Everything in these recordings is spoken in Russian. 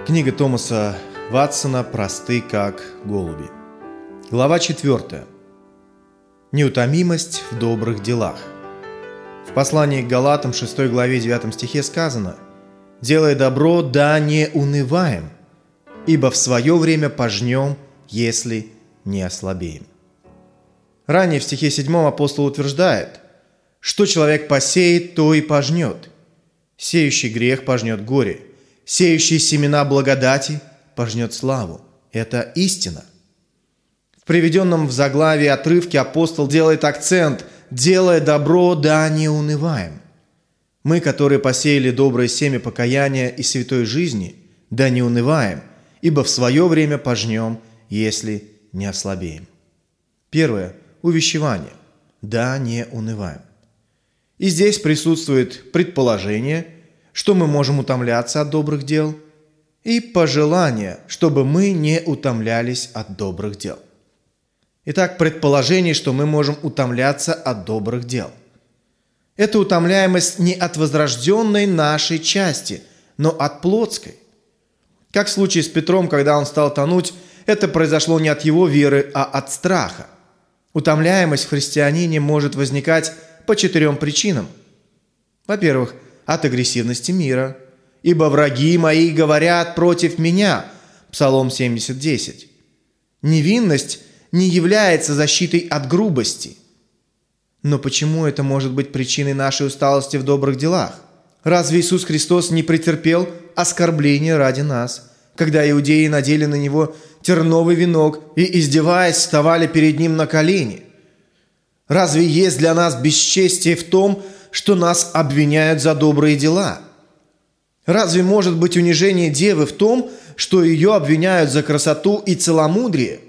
Книга Томаса Ватсона «Просты, как голуби». Глава 4. Неутомимость в добрых делах. В послании к Галатам 6 главе 9 стихе сказано: «Делая добро, да не унываем, ибо в свое время пожнем, если не ослабеем». Ранее в стихе 7 апостол утверждает: «Что человек посеет, то и пожнет. Сеющий грех пожнет горе, сеющий семена благодати пожнет славу». Это истина. В приведенном в заглавии отрывке апостол делает акцент: «Делая добро, да не унываем». Мы, которые посеяли доброе семя покаяния и святой жизни, да не унываем, ибо в свое время пожнем, если не ослабеем. Первое. Увещевание. Да не унываем. И здесь присутствует предположение, что мы можем утомляться от добрых дел, и пожелание, чтобы мы не утомлялись от добрых дел. Итак, предположение, что мы можем утомляться от добрых дел. Это утомляемость не от возрожденной нашей части, но от плотской. Как в случае с Петром, когда он стал тонуть, это произошло не от его веры, а от страха. Утомляемость в христианине может возникать по 4 причинам. Во-первых, от агрессивности мира. «Ибо враги мои говорят против меня» Псалом 70:10. Невинность не является защитой от грубости. Но почему это может быть причиной нашей усталости в добрых делах? Разве Иисус Христос не претерпел оскорбления ради нас, когда иудеи надели на Него терновый венок и, издеваясь, вставали перед Ним на колени? Разве есть для нас бесчестие в том, что нас обвиняют за добрые дела? Разве может быть унижение девы в том, что ее обвиняют за красоту и целомудрие?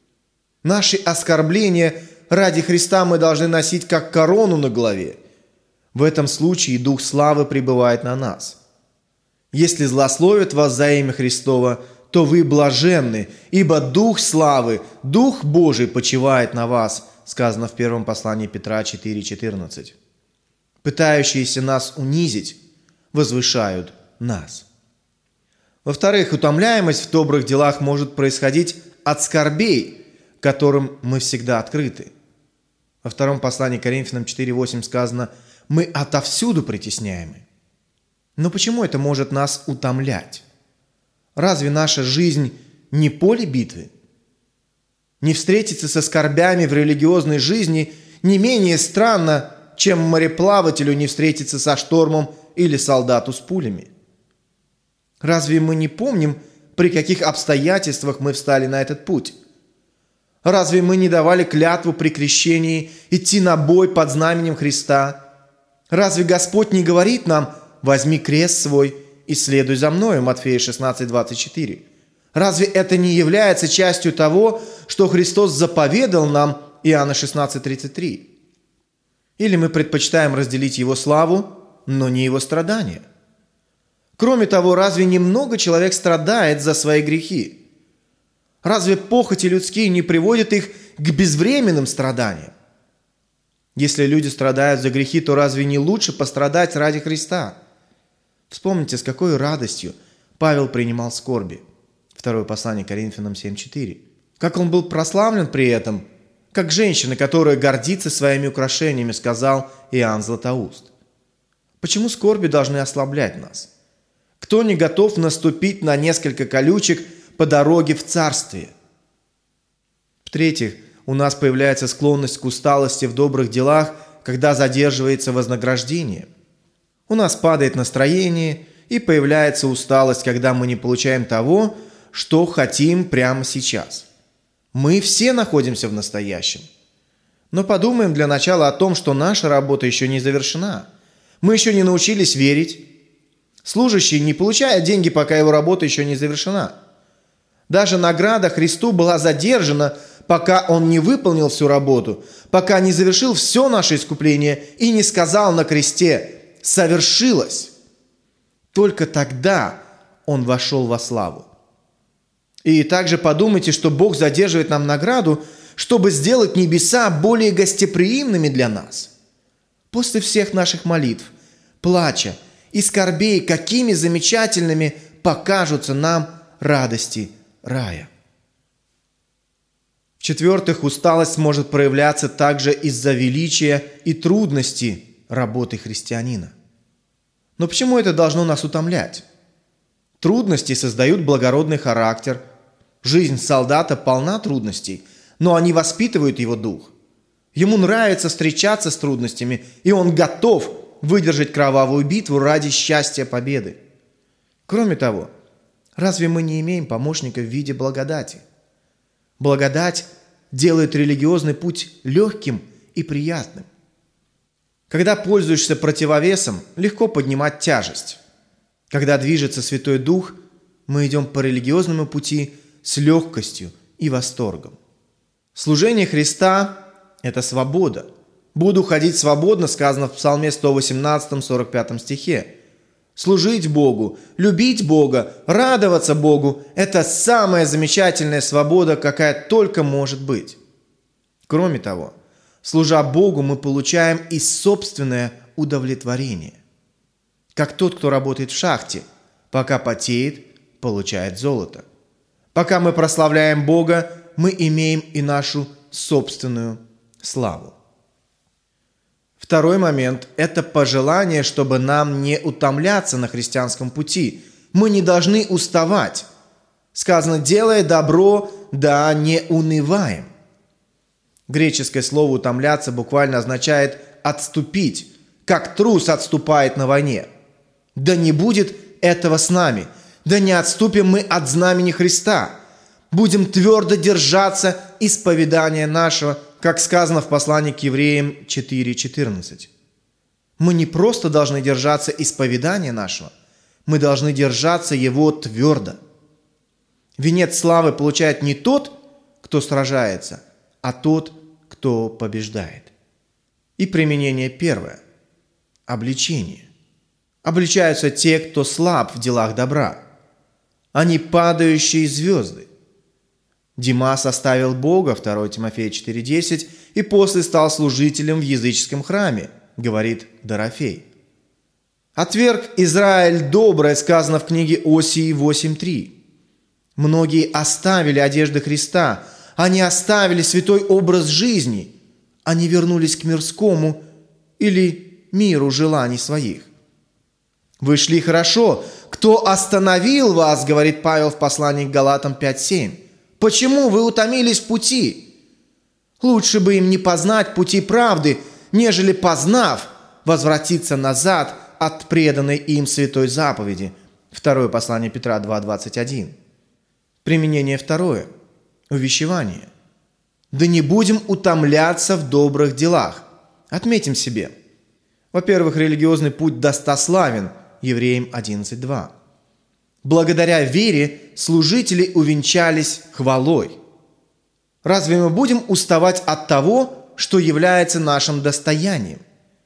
Наши оскорбления ради Христа мы должны носить как корону на голове. В этом случае Дух славы пребывает на нас. Если злословят вас за имя Христово, то вы блаженны, ибо Дух славы, Дух Божий почивает на вас, сказано в первом послании Петра 4:14. Пытающиеся нас унизить возвышают нас. Во-вторых, утомляемость в добрых делах может происходить от скорбей, которым мы всегда открыты. Во втором послании к Коринфянам 4:8 сказано: «Мы отовсюду притесняемы». Но почему это может нас утомлять? Разве наша жизнь не поле битвы? Не встретиться со скорбями в религиозной жизни не менее странно, чем мореплавателю не встретиться со штормом или солдату с пулями. Разве мы не помним, при каких обстоятельствах мы встали на этот путь? Разве мы не давали клятву при крещении идти на бой под знаменем Христа? Разве Господь не говорит нам: «Возьми крест свой и следуй за мною» Матфея 16:24? Разве это не является частью того, что Христос заповедал нам Иоанна 16:33? Или мы предпочитаем разделить Его славу, но не Его страдания? Кроме того, разве немного человек страдает за свои грехи? Разве похоти людские не приводят их к безвременным страданиям? Если люди страдают за грехи, то разве не лучше пострадать ради Христа? Вспомните, с какой радостью Павел принимал скорби. Второе послание к Коринфянам 7:4. Как он был прославлен при этом, как женщина, которая гордится своими украшениями, сказал Иоанн Златоуст. Почему скорби должны ослаблять нас? Кто не готов наступить на несколько колючек по дороге в царствие? В-третьих, у нас появляется склонность к усталости в добрых делах, когда задерживается вознаграждение. У нас падает настроение и появляется усталость, когда мы не получаем того, что хотим прямо сейчас. Мы все находимся в настоящем. Но подумаем для начала о том, что наша работа еще не завершена. Мы еще не научились верить. Служащий не получает деньги, пока его работа еще не завершена. Даже награда Христу была задержана, пока Он не выполнил всю работу, пока не завершил все наше искупление и не сказал на кресте: «Совершилось». Только тогда Он вошел во славу. И также подумайте, что Бог задерживает нам награду, чтобы сделать небеса более гостеприимными для нас. После всех наших молитв, плача и скорбей, какими замечательными покажутся нам радости рая. В-четвертых, усталость может проявляться также из-за величия и трудности работы христианина. Но почему это должно нас утомлять? Трудности создают благородный характер. Жизнь солдата полна трудностей, но они воспитывают его дух. Ему нравится встречаться с трудностями, и он готов выдержать кровавую битву ради счастья победы. Кроме того, разве мы не имеем помощника в виде благодати? Благодать делает религиозный путь легким и приятным. Когда пользуешься противовесом, легко поднимать тяжесть. Когда движется Святой Дух, мы идем по религиозному пути с легкостью и восторгом. Служение Христа – это свобода. «Буду ходить свободно», сказано в Псалме 118, 45 стихе. Служить Богу, любить Бога, радоваться Богу – это самая замечательная свобода, какая только может быть. Кроме того, служа Богу, мы получаем и собственное удовлетворение. Как тот, кто работает в шахте, пока потеет, получает золото. Пока мы прославляем Бога, мы имеем и нашу собственную славу. Второй момент – это пожелание, чтобы нам не утомляться на христианском пути. Мы не должны уставать. Сказано, делая добро, да не унываем. Греческое слово «утомляться» буквально означает «отступить», как трус отступает на войне. Да не будет этого с нами, да не отступим мы от знамени Христа. Будем твердо держаться исповедания нашего, как сказано в послании к Евреям 4:14. Мы не просто должны держаться исповедания нашего, мы должны держаться его твердо. Венец славы получает не тот, кто сражается, а тот, кто побеждает. И применение первое – обличение. Обличаются те, кто слаб в делах добра. Они падающие звезды. Димас оставил Бога, 2 Тимофея 4:10, и после стал служителем в языческом храме, говорит Дорофей. Отверг Израиль доброе, сказано в книге Осии 8:3. Многие оставили одежды Христа, они оставили святой образ жизни, они вернулись к мирскому или миру желаний своих. Вы шли хорошо. Кто остановил вас, говорит Павел в послании к Галатам 5:7. Почему вы утомились в пути? Лучше бы им не познать пути правды, нежели, познав, возвратиться назад от преданной им святой заповеди. Второе послание Петра 2:21. Применение второе. Увещевание. Да не будем утомляться в добрых делах. Отметим себе. Во-первых, религиозный путь достославен. Евреям 11:2. Благодаря вере служители увенчались хвалой. Разве мы будем уставать от того, что является нашим достоянием?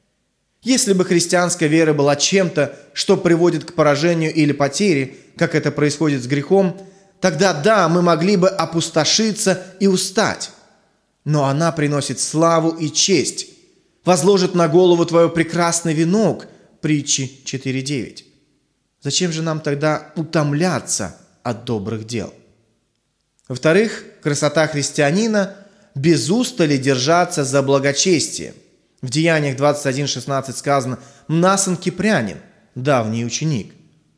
Если бы христианская вера была чем-то, что приводит к поражению или потере, как это происходит с грехом, тогда да, мы могли бы опустошиться и устать. Но она приносит славу и честь, возложит на голову твою прекрасный венок, Притчи 4:9. Зачем же нам тогда утомляться от добрых дел? Во-вторых, красота христианина – без устали держаться за благочестие. В Деяниях 21:16 сказано «Мнасон Кипрянин, давний ученик».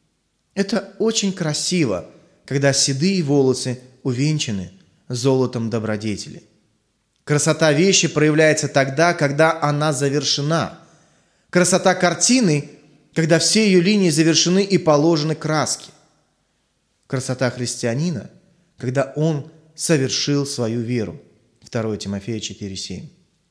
Это очень красиво, когда седые волосы увенчаны золотом добродетели. Красота вещи проявляется тогда, когда она завершена. Красота картины, когда все ее линии завершены и положены краски. Красота христианина, когда он совершил свою веру. 2 Тимофея 4:7.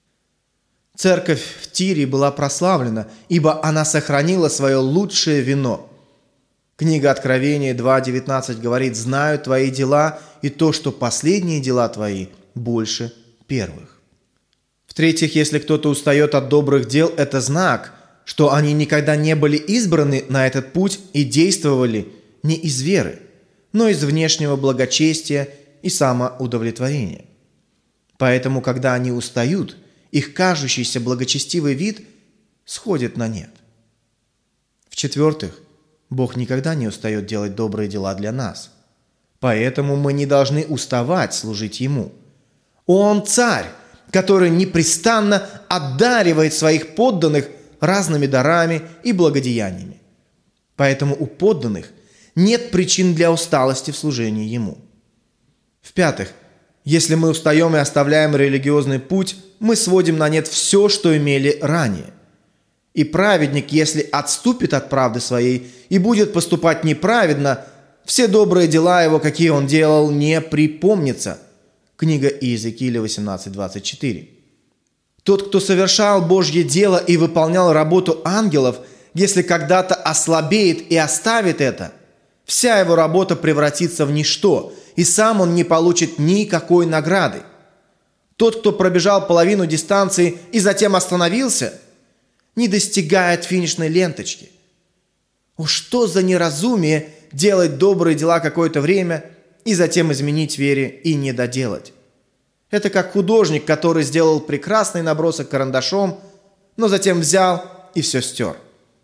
Церковь в Тире была прославлена, ибо она сохранила свое лучшее вино. Книга Откровения 2:19 говорит: «Знаю твои дела и то, что последние дела твои больше первых». В-третьих, если кто-то устает от добрых дел, это знак, что они никогда не были избраны на этот путь и действовали не из веры, но из внешнего благочестия и самоудовлетворения. Поэтому, когда они устают, их кажущийся благочестивый вид сходит на нет. В-четвертых, Бог никогда не устает делать добрые дела для нас. Поэтому мы не должны уставать служить Ему. Он царь, который непрестанно одаривает своих подданных разными дарами и благодеяниями. Поэтому у подданных нет причин для усталости в служении Ему. В-пятых, если мы устаем и оставляем религиозный путь, мы сводим на нет все, что имели ранее. И праведник, если отступит от правды своей и будет поступать неправедно, все добрые дела его, какие он делал, не припомнятся. Книга Иезекииля 18:24. Тот, кто совершал Божье дело и выполнял работу ангелов, если когда-то ослабеет и оставит это, вся его работа превратится в ничто, и сам он не получит никакой награды. Тот, кто пробежал половину дистанции и затем остановился, не достигает финишной ленточки. О, что за неразумие делать добрые дела какое-то время и затем изменить вере и не доделать. Это как художник, который сделал прекрасный набросок карандашом, но затем взял и все стер.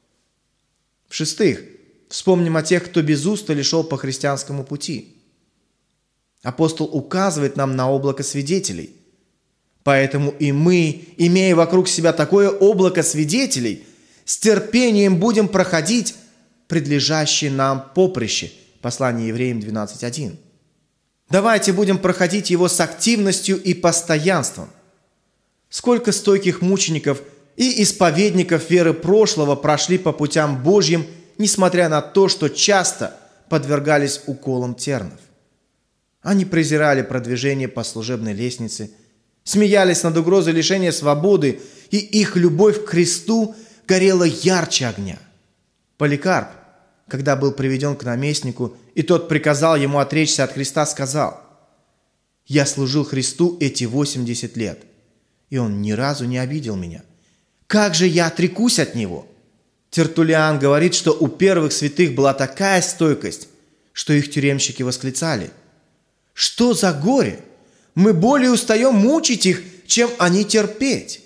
В-шестых, вспомним о тех, кто без устали шел по христианскому пути. Апостол указывает нам на облако свидетелей. Поэтому и мы, имея вокруг себя такое облако свидетелей, с терпением будем проходить предлежащее нам поприще. Послание Евреям 12:1. Давайте будем проходить его с активностью и постоянством. Сколько стойких мучеников и исповедников веры прошлого прошли по путям Божьим, несмотря на то, что часто подвергались уколам тернов. Они презирали продвижение по служебной лестнице, смеялись над угрозой лишения свободы, и их любовь к Христу горела ярче огня. Поликарп, когда был приведен к наместнику, и тот приказал ему отречься от Христа, сказал: «Я служил Христу эти 80 лет, и Он ни разу не обидел меня. Как же я отрекусь от Него?» Тертуллиан говорит, что у первых святых была такая стойкость, что их тюремщики восклицали: «Что за горе? Мы более устаем мучить их, чем они терпеть».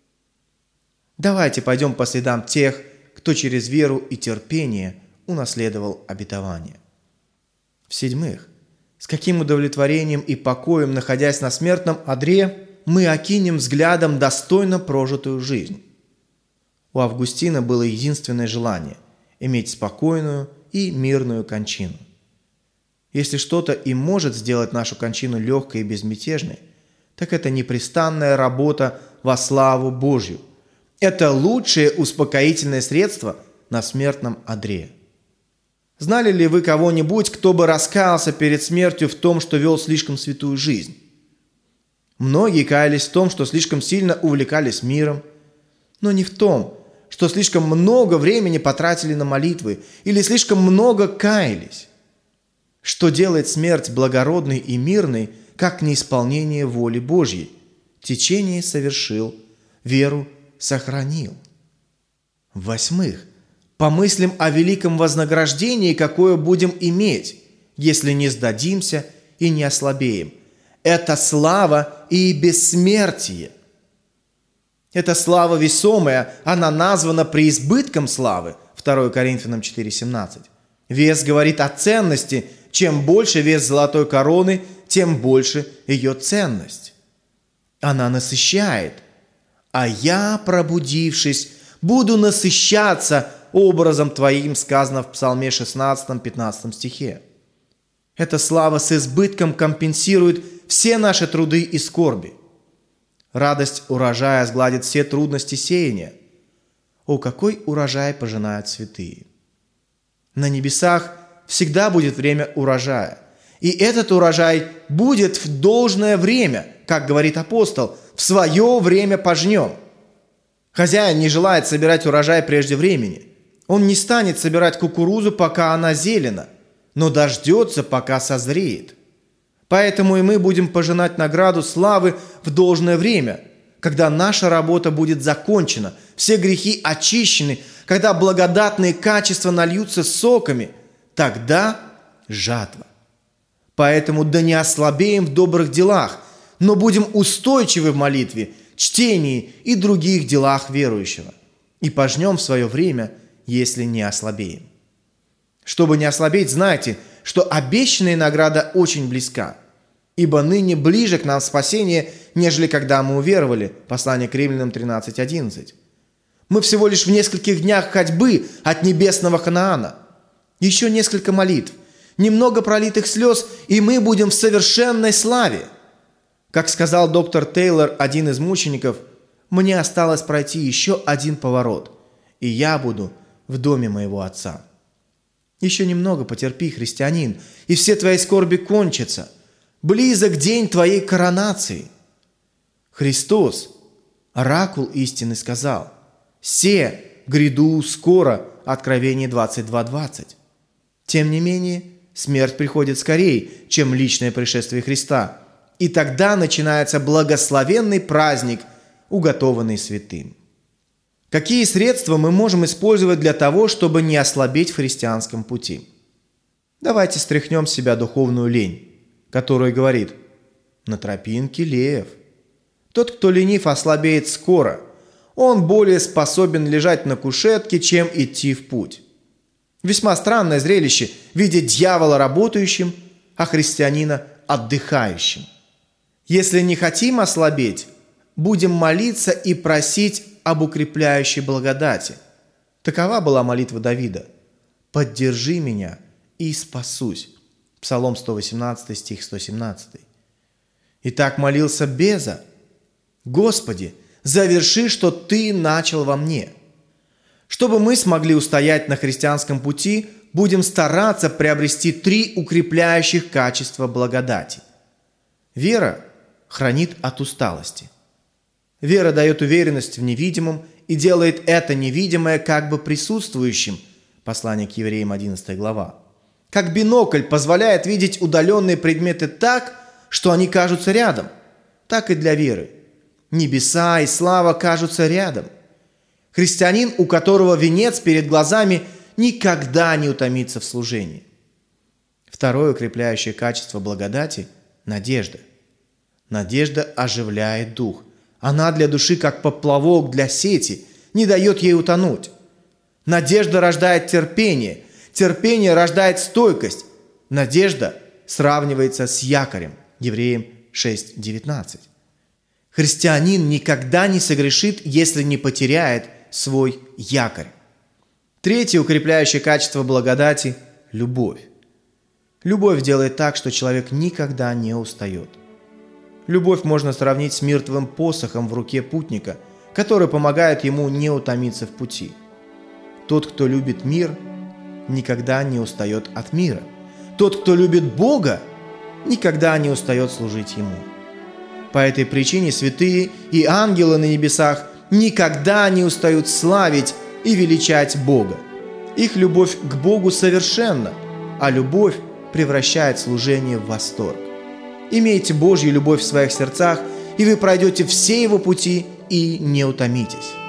Давайте пойдем по следам тех, кто через веру и терпение унаследовал обетование. В-седьмых, с каким удовлетворением и покоем, находясь на смертном одре, мы окинем взглядом достойно прожитую жизнь. У Августина было единственное желание – иметь спокойную и мирную кончину. Если что-то и может сделать нашу кончину легкой и безмятежной, так это непрестанная работа во славу Божью. Это лучшее успокоительное средство на смертном одре. Знали ли вы кого-нибудь, кто бы раскаялся перед смертью в том, что вел слишком святую жизнь? Многие каялись в том, что слишком сильно увлекались миром, но не в том, что слишком много времени потратили на молитвы или слишком много каялись. Что делает смерть благородной и мирной, как неисполнение воли Божьей? Течение совершил, веру сохранил. В-восьмых, помыслим о великом вознаграждении, какое будем иметь, если не сдадимся и не ослабеем. Это слава и бессмертие. Эта слава весомая, она названа преизбытком славы. 2 Коринфянам 4:17. Вес говорит о ценности. Чем больше вес золотой короны, тем больше ее ценность. Она насыщает. А я, пробудившись, буду насыщаться образом Твоим, сказано в Псалме 16-15 стихе. Эта слава с избытком компенсирует все наши труды и скорби. Радость урожая сгладит все трудности сеяния. О, какой урожай пожинают святые! На небесах всегда будет время урожая. И этот урожай будет в должное время, как говорит апостол, в свое время пожнем. Хозяин не желает собирать урожай прежде времени. Он не станет собирать кукурузу, пока она зелена, но дождется, пока созреет. Поэтому и мы будем пожинать награду славы в должное время, когда наша работа будет закончена, все грехи очищены, когда благодатные качества нальются соками, тогда жатва. Поэтому да не ослабеем в добрых делах, но будем устойчивы в молитве, чтении и других делах верующего, и пожнем в свое время, если не ослабеем. Чтобы не ослабеть, знайте, что обещанная награда очень близка. Ибо ныне ближе к нам спасение, нежели когда мы уверовали. Послание к Римлянам 13:11. Мы всего лишь в нескольких днях ходьбы от небесного Ханаана. Еще несколько молитв, немного пролитых слез, и мы будем в совершенной славе. Как сказал доктор Тейлор, один из мучеников, мне осталось пройти еще один поворот, и я буду в доме моего Отца. Еще немного потерпи, христианин, и все твои скорби кончатся. Близок день твоей коронации. Христос, оракул истины, сказал: «Се гряду скоро», Откровение 22:20. Тем не менее, смерть приходит скорее, чем личное пришествие Христа, и тогда начинается благословенный праздник, уготованный святым. Какие средства мы можем использовать для того, чтобы не ослабеть в христианском пути? Давайте стряхнем с себя духовную лень, которая говорит: «На тропинке лев». Тот, кто ленив, ослабеет скоро. Он более способен лежать на кушетке, чем идти в путь. Весьма странное зрелище видеть дьявола работающим, а христианина отдыхающим. Если не хотим ослабеть, будем молиться и просить об укрепляющей благодати. Такова была молитва Давида: «Поддержи меня и спасусь». Псалом 118, стих 117. И так молился Беза: «Господи, заверши, что Ты начал во мне». Чтобы мы смогли устоять на христианском пути, будем стараться приобрести 3 укрепляющих качества благодати. Вера хранит от усталости. Вера дает уверенность в невидимом и делает это невидимое как бы присутствующим. Послание к Евреям 11 глава. Как бинокль позволяет видеть удаленные предметы так, что они кажутся рядом, так и для веры. Небеса и слава кажутся рядом. Христианин, у которого венец перед глазами, никогда не утомится в служении. Второе укрепляющее качество благодати – надежда. Надежда оживляет дух. Она для души, как поплавок для сети, не дает ей утонуть. Надежда рождает терпение. Терпение рождает стойкость. Надежда сравнивается с якорем. Евреям 6:19. Христианин никогда не согрешит, если не потеряет свой якорь. Третье укрепляющее качество благодати – любовь. Любовь делает так, что человек никогда не устает. Любовь можно сравнить с миртовым посохом в руке путника, который помогает ему не утомиться в пути. Тот, кто любит мир, никогда не устает от мира. Тот, кто любит Бога, никогда не устает служить Ему. По этой причине святые и ангелы на небесах никогда не устают славить и величать Бога. Их любовь к Богу совершенна, а любовь превращает служение в восторг. Имейте Божью любовь в своих сердцах, и вы пройдете все Его пути и не утомитесь.